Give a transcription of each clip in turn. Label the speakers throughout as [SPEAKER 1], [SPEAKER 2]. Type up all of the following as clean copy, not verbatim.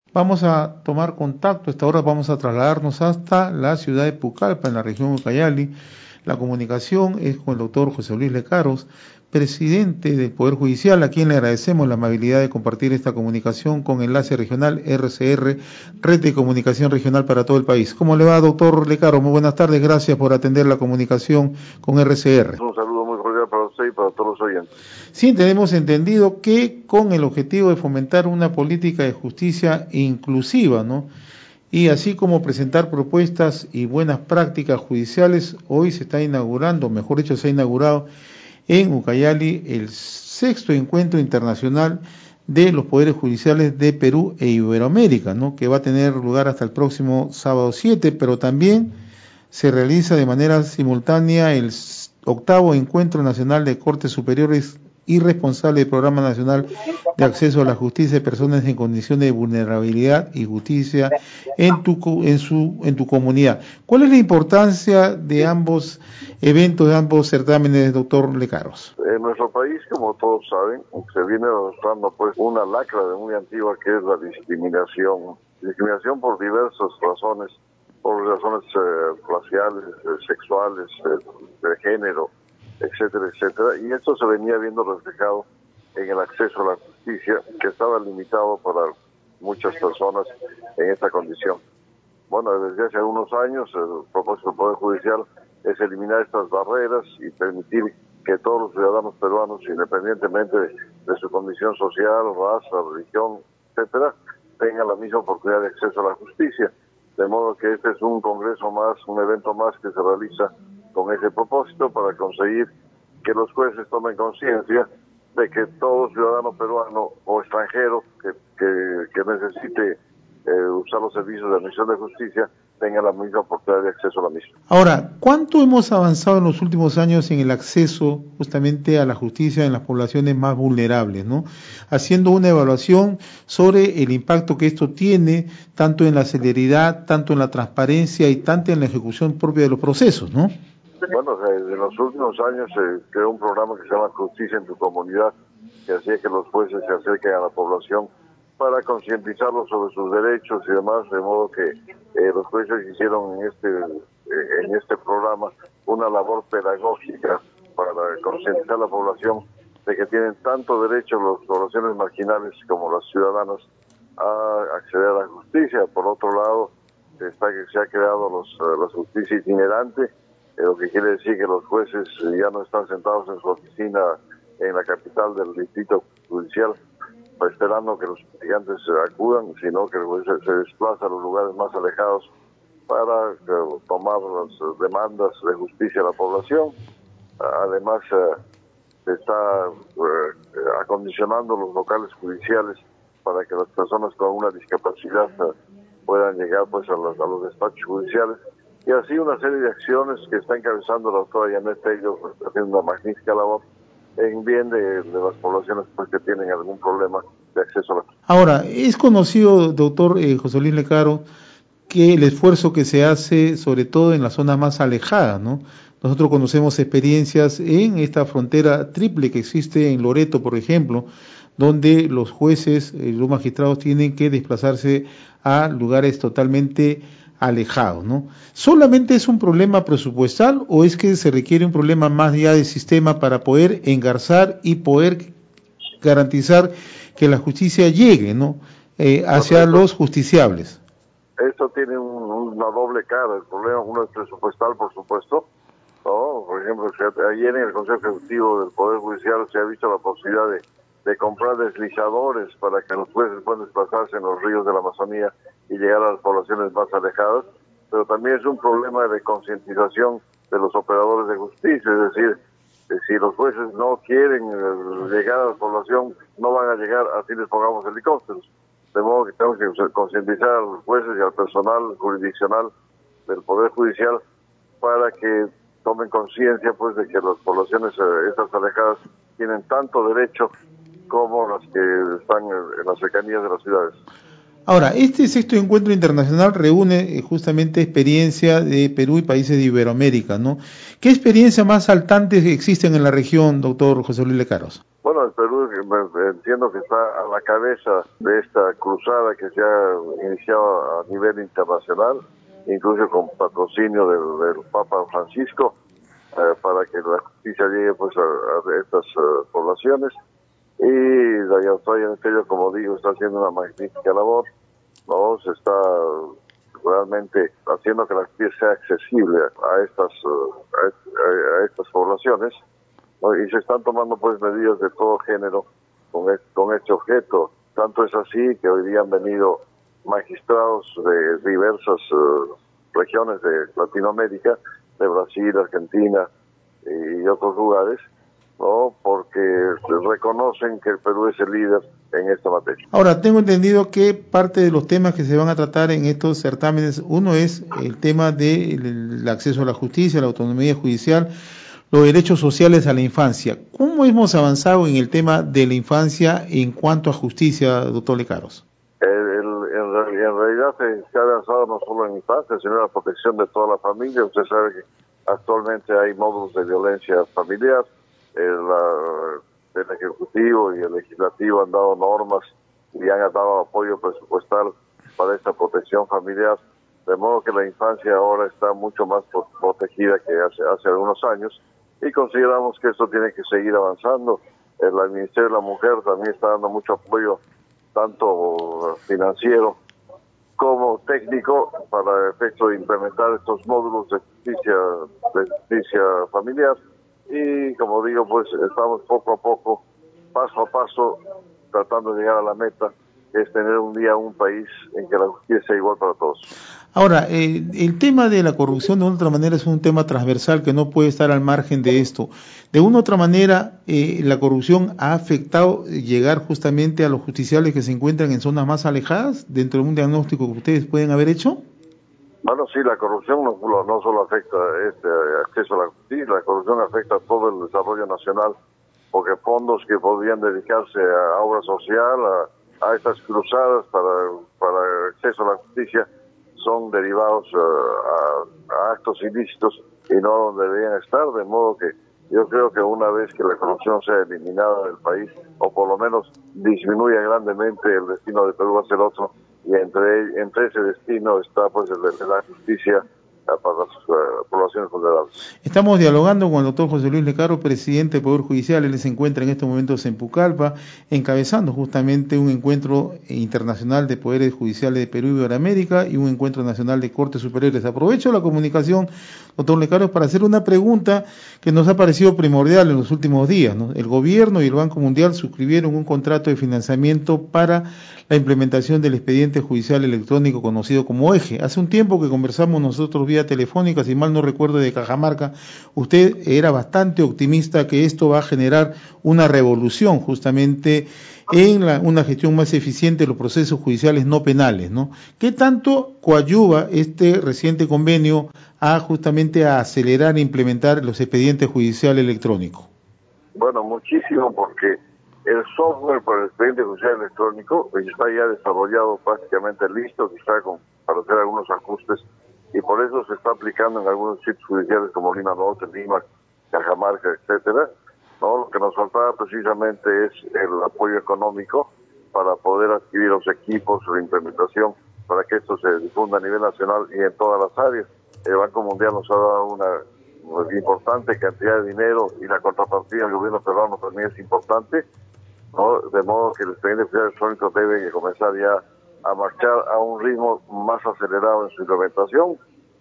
[SPEAKER 1] Vamos a tomar contacto, a esta hora vamos a trasladarnos hasta la ciudad de Pucallpa, en la región de Ucayali. La comunicación es con el doctor José Luis Lecaros, presidente del Poder Judicial, a quien le agradecemos la amabilidad de compartir esta comunicación con Enlace Regional RCR, Red de Comunicación Regional para todo el país. ¿Cómo le va, doctor Lecaros? Muy buenas tardes, gracias por atender la comunicación con RCR.
[SPEAKER 2] Un saludo muy cordial para usted y para todos los oyentes.
[SPEAKER 1] Sí, tenemos entendido que con el objetivo de fomentar una política de justicia inclusiva, ¿no?, y así como presentar propuestas y buenas prácticas judiciales, hoy se está inaugurando, mejor dicho, se ha inaugurado en Ucayali el 6º Encuentro Internacional de los Poderes Judiciales de Perú e Iberoamérica, ¿no?, que va a tener lugar hasta el próximo sábado 7, pero también se realiza de manera simultánea el 8º Encuentro Nacional de Cortes Superiores y responsable del Programa Nacional de Acceso a la Justicia de Personas en Condiciones de Vulnerabilidad y Justicia en tu comunidad. ¿Cuál es la importancia de ambos eventos, de ambos certámenes, doctor Lecaros?
[SPEAKER 2] En nuestro país, como todos saben, se viene arrastrando pues una lacra de muy antigua, que es la discriminación. Discriminación por diversas razones, por razones raciales, sexuales, de género, etcétera, etcétera, y esto se venía viendo reflejado en el acceso a la justicia, que estaba limitado para muchas personas en esta condición. Bueno, desde hace algunos años el propósito del Poder Judicial es eliminar estas barreras y permitir que todos los ciudadanos peruanos, independientemente de su condición social, raza, religión, etcétera, tengan la misma oportunidad de acceso a la justicia. De modo que este es un congreso más, un evento más que se realiza con ese propósito, para conseguir que los jueces tomen conciencia de que todo ciudadano peruano o extranjero que necesite usar los servicios de admisión de justicia tenga la misma oportunidad de acceso a la misma.
[SPEAKER 1] Ahora, ¿cuánto hemos avanzado en los últimos años en el acceso justamente a la justicia en las poblaciones más vulnerables, ¿no?, haciendo una evaluación sobre el impacto que esto tiene, tanto en la celeridad, tanto en la transparencia y tanto en la ejecución propia de los procesos, ¿no?
[SPEAKER 2] Bueno, en los últimos años se creó un programa que se llama Justicia en tu Comunidad, que hacía que los jueces se acerquen a la población para concientizarlos sobre sus derechos y demás, de modo que los jueces hicieron en este programa una labor pedagógica para concientizar a la población de que tienen tanto derecho las poblaciones marginales como los ciudadanos a acceder a la justicia. Por otro lado, se ha creado la justicia itinerante, lo que quiere decir que los jueces ya no están sentados en su oficina en la capital del distrito judicial esperando que los litigantes acudan, sino que el juez se desplaza a los lugares más alejados para tomar las demandas de justicia a la población. Además, se está acondicionando los locales judiciales para que las personas con una discapacidad puedan llegar pues a los despachos judiciales, y así una serie de acciones que está encabezando la doctora Janet Tello, haciendo una magnífica labor en bien de las poblaciones pues que tienen algún problema de acceso a la justicia.
[SPEAKER 1] Ahora, es conocido, doctor José Luis Lecaros, que el esfuerzo que se hace, sobre todo en las zonas más alejadas, ¿no? Nosotros conocemos experiencias en esta frontera triple que existe en Loreto, por ejemplo, donde los jueces, los magistrados tienen que desplazarse a lugares totalmente alejados, ¿no? ¿Solamente es un problema presupuestal o es que se requiere un problema más ya de sistema para poder engarzar y poder garantizar que la justicia llegue, ¿no?, hacia los justiciables?
[SPEAKER 2] Esto tiene una doble cara. El problema, uno es presupuestal, por supuesto, ¿no? Por ejemplo, ayer en el Consejo Ejecutivo del Poder Judicial se ha visto la posibilidad de comprar deslizadores para que los jueces puedan desplazarse en los ríos de la Amazonía y llegar a las poblaciones más alejadas, pero también es un problema de concientización de los operadores de justicia, es decir, si los jueces no quieren llegar a la población, no van a llegar, así les pongamos helicópteros. De modo que tenemos que concientizar a los jueces y al personal jurisdiccional del Poder Judicial para que tomen conciencia pues de que las poblaciones estas alejadas tienen tanto derecho como las que están en las cercanías de las ciudades.
[SPEAKER 1] Ahora, este 6º Encuentro Internacional reúne justamente experiencia de Perú y países de Iberoamérica, ¿no? ¿Qué experiencias más saltantes existen en la región, doctor José Luis Lecaros?
[SPEAKER 2] Bueno, el Perú entiendo que está a la cabeza de esta cruzada que se ha iniciado a nivel internacional, incluso con patrocinio del Papa Francisco, para que la justicia llegue pues a estas poblaciones. Y la autoridad en serio, como digo, está haciendo una magnífica labor, ¿no? Se está realmente haciendo que la justicia sea accesible a estas poblaciones, ¿no? Y se están tomando pues medidas de todo género con este objeto. Tanto es así que hoy día han venido magistrados de diversas regiones de Latinoamérica, de Brasil, Argentina y otros lugares, ¿no? Porque reconocen que el Perú es el líder en esta materia.
[SPEAKER 1] Ahora, tengo entendido que parte de los temas que se van a tratar en estos certámenes, uno es el tema del acceso a la justicia, la autonomía judicial, los derechos sociales a la infancia. ¿Cómo hemos avanzado en el tema de la infancia en cuanto a justicia, doctor Lecaros?
[SPEAKER 2] En realidad se ha avanzado no solo en infancia, sino en la protección de toda la familia. Usted sabe que actualmente hay módulos de violencia familiar. El Ejecutivo y el Legislativo han dado normas y han dado apoyo presupuestal para esta protección familiar, de modo que la infancia ahora está mucho más protegida que hace algunos años, y consideramos que esto tiene que seguir avanzando. El Ministerio de la Mujer también está dando mucho apoyo, tanto financiero como técnico, para el efecto de implementar estos módulos de justicia familiar. Y como digo, pues estamos poco a poco, paso a paso, tratando de llegar a la meta, que es tener un día un país en que la justicia sea igual para todos.
[SPEAKER 1] Ahora, el tema de la corrupción de una u otra manera es un tema transversal que no puede estar al margen de esto. De una u otra manera, la corrupción ha afectado llegar justamente a los justiciables que se encuentran en zonas más alejadas, dentro de un diagnóstico que ustedes pueden haber hecho.
[SPEAKER 2] Bueno, sí, la corrupción no solo afecta este acceso a la justicia, la corrupción afecta a todo el desarrollo nacional, porque fondos que podrían dedicarse a obra social, a estas cruzadas para acceso a la justicia, son derivados a actos ilícitos y no donde deberían estar, de modo que yo creo que una vez que la corrupción sea eliminada del país, o por lo menos disminuya grandemente, el destino de Perú va a ser otro, y entre ese destino está pues el de la justicia para las poblaciones vulnerables.
[SPEAKER 1] Estamos dialogando con el doctor José Luis Lecaro, presidente del Poder Judicial. Él se encuentra en estos momentos en Pucallpa, encabezando justamente un encuentro internacional de poderes judiciales de Perú y Iberoamérica y un encuentro nacional de Cortes Superiores. Aprovecho la comunicación, doctor Lecaro, para hacer una pregunta que nos ha parecido primordial en los últimos días, ¿no? El gobierno y el Banco Mundial suscribieron un contrato de financiamiento para la implementación del expediente judicial electrónico conocido como EJE. Hace un tiempo que conversamos nosotros vía telefónica, si mal no recuerdo, de Cajamarca. Usted era bastante optimista que esto va a generar una revolución justamente en una gestión más eficiente de los procesos judiciales no penales, ¿no? ¿Qué tanto coadyuva este reciente convenio justamente a acelerar e implementar los expedientes judiciales electrónicos?
[SPEAKER 2] Bueno, muchísimo, porque el software para el expediente judicial electrónico está ya desarrollado, prácticamente listo, quizá para hacer algunos ajustes, y por eso se está aplicando en algunos sitios judiciales como Lima Norte, Lima, Cajamarca, etcétera, ¿no? Lo que nos faltaba precisamente es el apoyo económico para poder adquirir los equipos, la implementación, para que esto se difunda a nivel nacional y en todas las áreas. El Banco Mundial nos ha dado una importante cantidad de dinero, y la contrapartida del gobierno peruano también es importante, ¿no? De modo que el expediente judicial electrónico debe comenzar ya a marchar a un ritmo más acelerado en su implementación.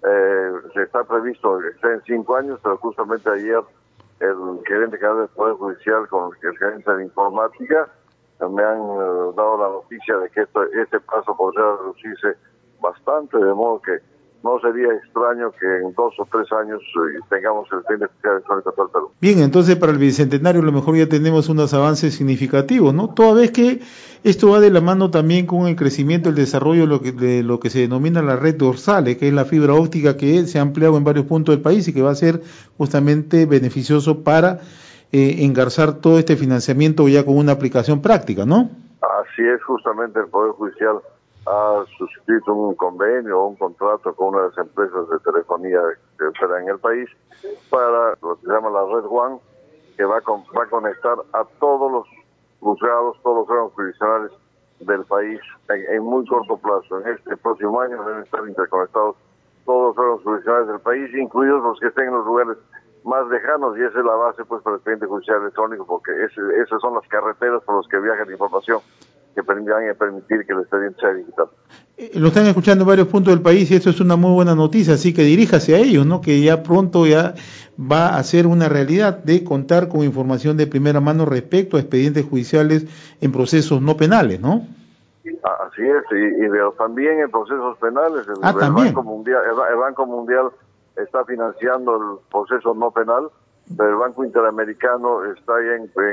[SPEAKER 2] Se está previsto que esté en 5 años, pero justamente ayer el gerente general del Poder Judicial con el gerente de informática me han dado la noticia de que este paso podría reducirse bastante, de modo que no sería extraño que en 2 o 3 años tengamos el expediente judicial electrónico en todo el Perú.
[SPEAKER 1] Bien, entonces para el Bicentenario a lo mejor ya tenemos unos avances significativos, ¿no? Toda vez que esto va de la mano también con el crecimiento, el desarrollo de lo que se denomina la red dorsal, que es la fibra óptica que se ha ampliado en varios puntos del país y que va a ser justamente beneficioso para engarzar todo este financiamiento ya con una aplicación práctica, ¿no?
[SPEAKER 2] Así es, justamente el Poder Judicial ha suscrito un convenio o un contrato con una de las empresas de telefonía que opera en el país para lo que se llama la Red One, que va a conectar a todos los juzgados, todos los órganos jurisdiccionales del país en muy corto plazo. En este próximo año deben estar interconectados todos los órganos jurisdiccionales del país, incluidos los que estén en los lugares más lejanos, y esa es la base pues para el expediente judicial electrónico, porque esas son las carreteras por las que viaja la información que van a permitir que el expediente sea digital.
[SPEAKER 1] Lo están escuchando en varios puntos del país y esto es una muy buena noticia, así que diríjase a ellos, ¿no? Que ya pronto ya va a ser una realidad de contar con información de primera mano respecto a expedientes judiciales en procesos no penales, ¿no?
[SPEAKER 2] Así es, pero también en procesos penales. El Banco Mundial está financiando el proceso no penal, pero el Banco Interamericano está ya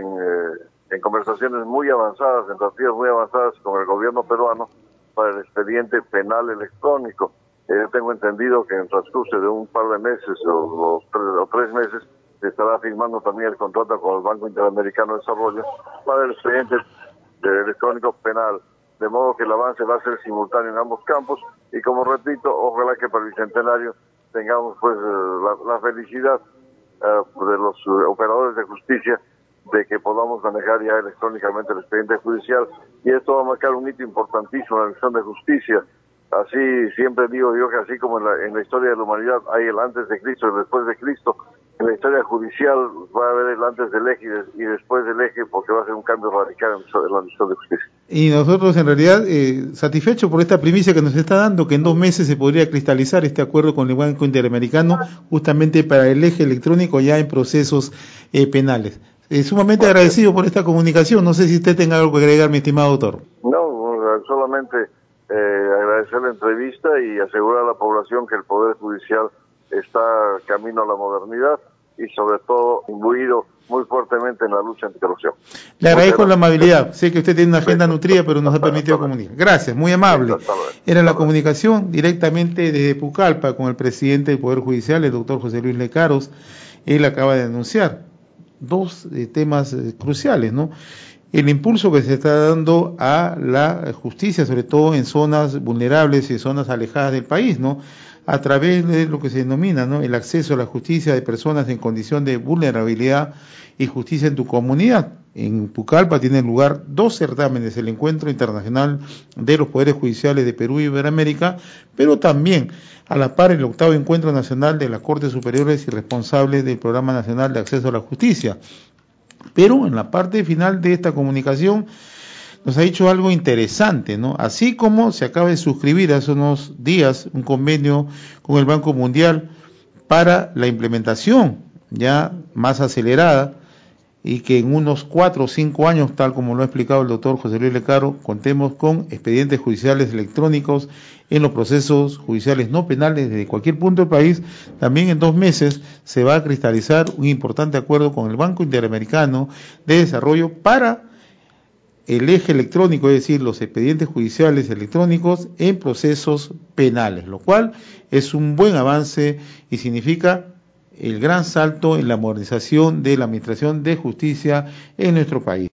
[SPEAKER 2] en conversaciones muy avanzadas, en partidas muy avanzadas con el gobierno peruano para el expediente penal electrónico. Yo tengo entendido que en el transcurso de un par de meses o 3 meses se estará firmando también el contrato con el Banco Interamericano de Desarrollo para el expediente electrónico penal, de modo que el avance va a ser simultáneo en ambos campos, y como repito, ojalá que para el Bicentenario tengamos pues la felicidad de los operadores de justicia de que podamos manejar ya electrónicamente el expediente judicial, y esto va a marcar un hito importantísimo en la misión de justicia. Así siempre digo yo que así como en la historia de la humanidad hay el antes de Cristo y el después de Cristo, en la historia judicial va a haber el antes del eje y después del eje, porque va a ser un cambio radical en la misión de justicia.
[SPEAKER 1] Y nosotros en realidad satisfechos por esta primicia que nos está dando, que en 2 meses se podría cristalizar este acuerdo con el Banco Interamericano justamente para el eje electrónico ya en procesos penales. Sumamente agradecido por esta comunicación. No sé si usted tenga algo que agregar, mi estimado doctor.
[SPEAKER 2] No, solamente agradecer la entrevista y asegurar a la población que el Poder Judicial está camino a la modernidad y sobre todo imbuido muy fuertemente en la lucha anticorrupción.
[SPEAKER 1] Le agradezco la amabilidad. Sé que usted tiene una agenda nutrida, pero nos ha permitido comunicar. Gracias, muy amable. Era la comunicación directamente desde Pucallpa con el presidente del Poder Judicial, el doctor José Luis Lecaros. Él acaba de anunciar 2 temas cruciales, ¿no? El impulso que se está dando a la justicia, sobre todo en zonas vulnerables y zonas alejadas del país, ¿no? A través de lo que se denomina, ¿no?, el acceso a la justicia de personas en condición de vulnerabilidad y justicia en tu comunidad. En Pucallpa tienen lugar 2 certámenes, el Encuentro Internacional de los Poderes Judiciales de Perú y Iberoamérica, pero también a la par el 8º Encuentro Nacional de las Cortes Superiores y Responsables del Programa Nacional de Acceso a la Justicia. Pero en la parte final de esta comunicación nos ha dicho algo interesante, ¿no? Así como se acaba de suscribir hace unos días un convenio con el Banco Mundial para la implementación ya más acelerada y que en unos 4 o 5 años, tal como lo ha explicado el doctor José Luis Lecaro, contemos con expedientes judiciales electrónicos en los procesos judiciales no penales desde cualquier punto del país. También en 2 meses se va a cristalizar un importante acuerdo con el Banco Interamericano de Desarrollo para el eje electrónico, es decir, los expedientes judiciales electrónicos en procesos penales, lo cual es un buen avance y significa el gran salto en la modernización de la administración de justicia en nuestro país.